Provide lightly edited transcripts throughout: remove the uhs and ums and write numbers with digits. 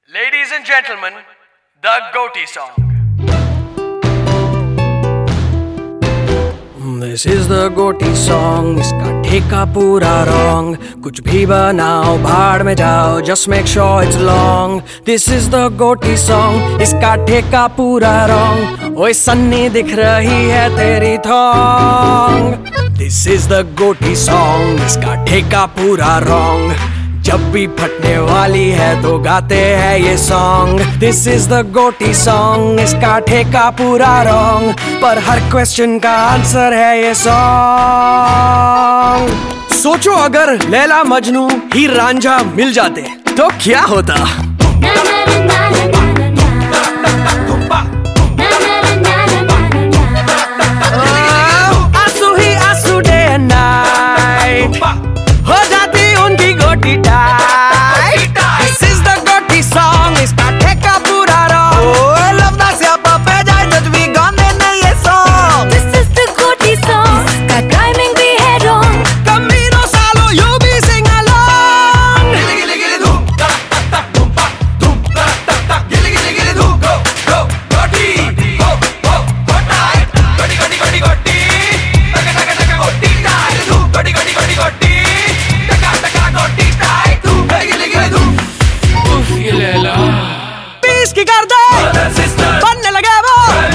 Ladies and gentlemen, the Goatee song. This is the Goatee song. इसका ठेका पूरा wrong. कुछ भी बनाओ भाड़ में जाओ. Just make sure it's long. This is the Goatee song. इसका ठेका पूरा wrong. ओए सन्नी दिख रही है तेरी thong. This is the Goatee song. इसका ठेका पूरा wrong. जब भी फटने वाली है तो गाते हैं ये song. This is the goatee song. इसका ठेका पूरा रॉन्ग, पर हर क्वेश्चन का आंसर है ये सॉन्ग. सोचो अगर लैला मजनू हीर रांझा मिल जाते तो क्या होता. आंसू ही आंसू डे एंड नाइट हो जाती उनकी गोटी tight. This is the Goatee song. इसका ठेका पूरा रॉन्ग. लवना से आप पे जाए जज भी गाने ने ये song. This is the Goatee song. इसका टाइमिंग भी है wrong. Camino Salo, you be sing along. Gilly gilly gilly doo, tak tak tak boom pa, doom tak tak tak. Gilly gilly gilly doo, go go Goatee, go go Goatee, Goatee Goatee Goatee Goatee, taka taka taka Goatee tie, doo Goatee Goatee Goatee Goatee, taka taka Goatee tie, doo gilly gilly doo. Uff ये Laila. Piece की कर दे, बनने लगे वो.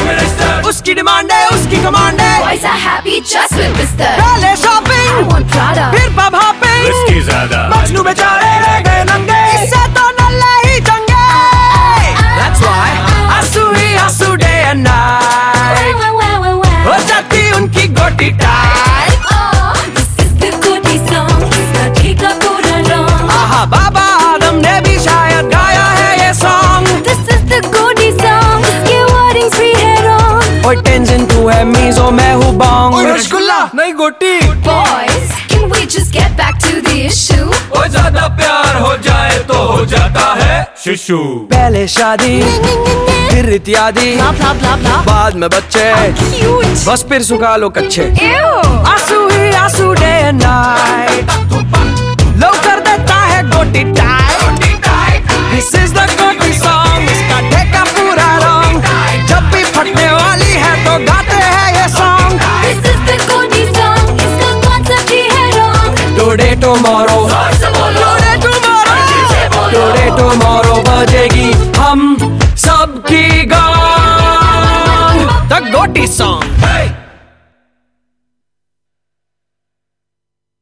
उसकी demand है, उसकी command है. Boys are happy just with Mr. पहले I शॉपिंग, want Prada. फिर पब हॉपिंग. इसकी ज्यादा. मजनू बेचारे रह गए नंगे. इससे तो नल्ले ही चंगे. That's why आंसू ही आंसू डे एंड नाइट हो जाती उनकी गोटी tight. Oh, this is the Goatee song. इसका ठेका पूरा wrong. आहा बाबा आदम ने भी शायद गाया है ये song. This is the Goatee song. इसके wordings भी है wrong. ओए टेंशन तू है मीज़ो मैं हूँ बॉन्ग. रसगुल्ला नहीं गोटी. Boys, can we just get back to the issue? ओ ज्यादा प्यार हो जाए तो हो जाता है शिशु. पहले शादी फिर इत्यादि, Blah blah blah blah. बाद में बच्चे. Cute. बस फिर सुखा लो कच्चे. Ew. आंसू ही आंसू डे एंड नाइट लो कर देता है गोटी tight. This is the goatee song. इसका ठेका पूरा रॉन्ग. जब भी फटने वाली है तो गाते हैं ये song. This is the Goatee song. इसका concept ही है wrong. Today tomorrow today tomorrow today tomorrow बजेगी हम सबकी गान. The goatee song.